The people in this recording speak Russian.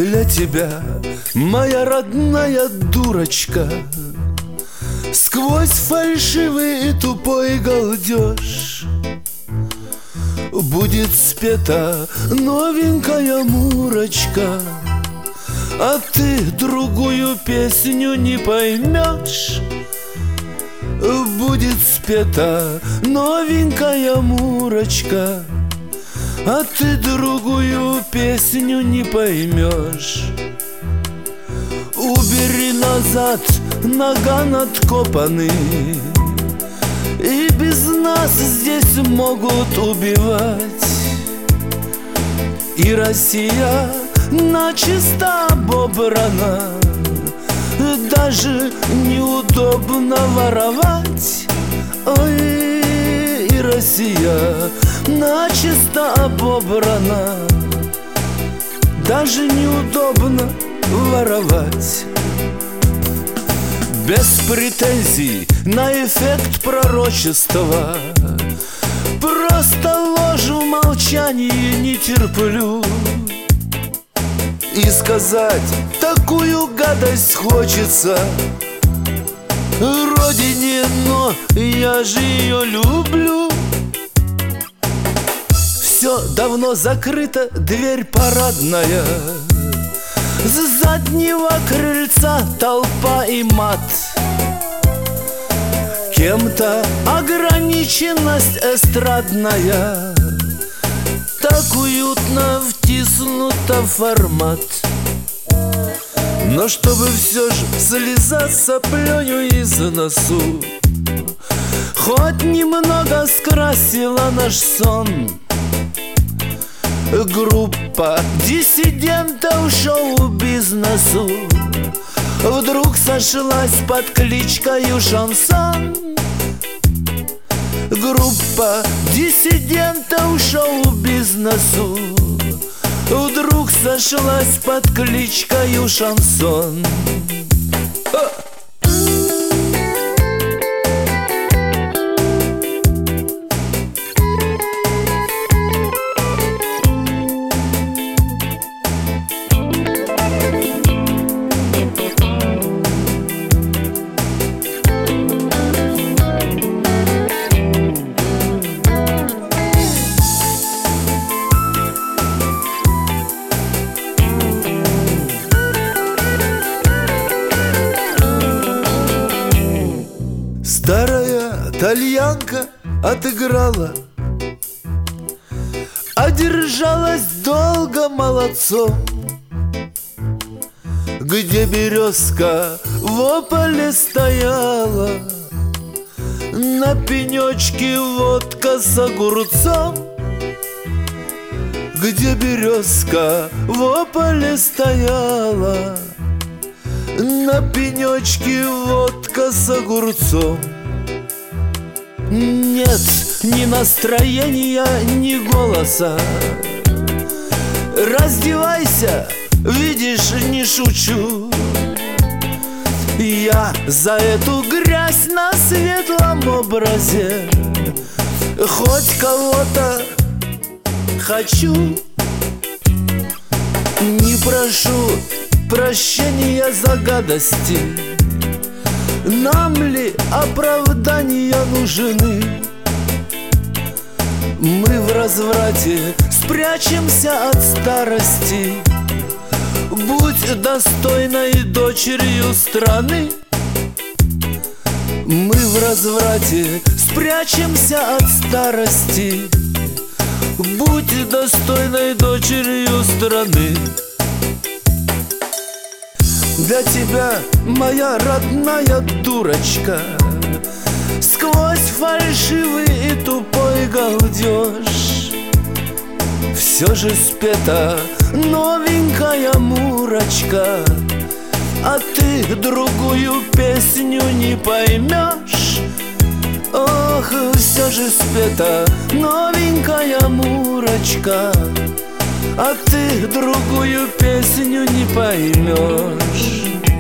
для тебя, моя родная дурочка, сквозь фальшивый и тупой галдеж будет спета новенькая мурочка, а ты другую песню не поймешь. Будет спета новенькая мурочка, а ты другую песню не поймешь. Убери назад наган откопанный, и без нас здесь могут убивать. И Россия начисто обобрана, даже неудобно воровать. Ой, и Россия начисто обобрана, даже неудобно воровать. Без претензий на эффект пророчества, просто ложь в молчании не терплю. И сказать такую гадость хочется родине, но я же ее люблю. Все давно закрыто, дверь парадная, с заднего крыльца толпа и мат. Кем-то ограниченность эстрадная так уютно втиснута в формат. Но чтобы все же слеза соплёю из носу хоть немного скрасила наш сон, группа диссидентов шоу-бизнесу вдруг сошлась под кличкою Шансон. Группа диссидентов шоу-бизнесу вдруг сошлась под кличкою Шансон. Старая тальянка отыграла, одержалась долго молодцом. Где березка в ополе стояла, на пенечке водка с огурцом. Где березка в ополе стояла, на пенечке водка с огурцом. Нет ни настроения, ни голоса. Раздевайся, видишь, не шучу. Я за эту грязь на светлом образе хоть кого-то хочу. Не прошу прощения за гадости, нам ли оправдания нужны? Мы в разврате спрячемся от старости. Будь достойной дочерью страны. Мы в разврате спрячемся от старости. Будь достойной дочерью страны. Для тебя, моя родная дурочка, сквозь фальшивый и тупой галдеж все же спета новенькая мурочка, а ты другую песню не поймешь. Ох, все же спета новенькая мурочка, а ты другую песню не поймешь.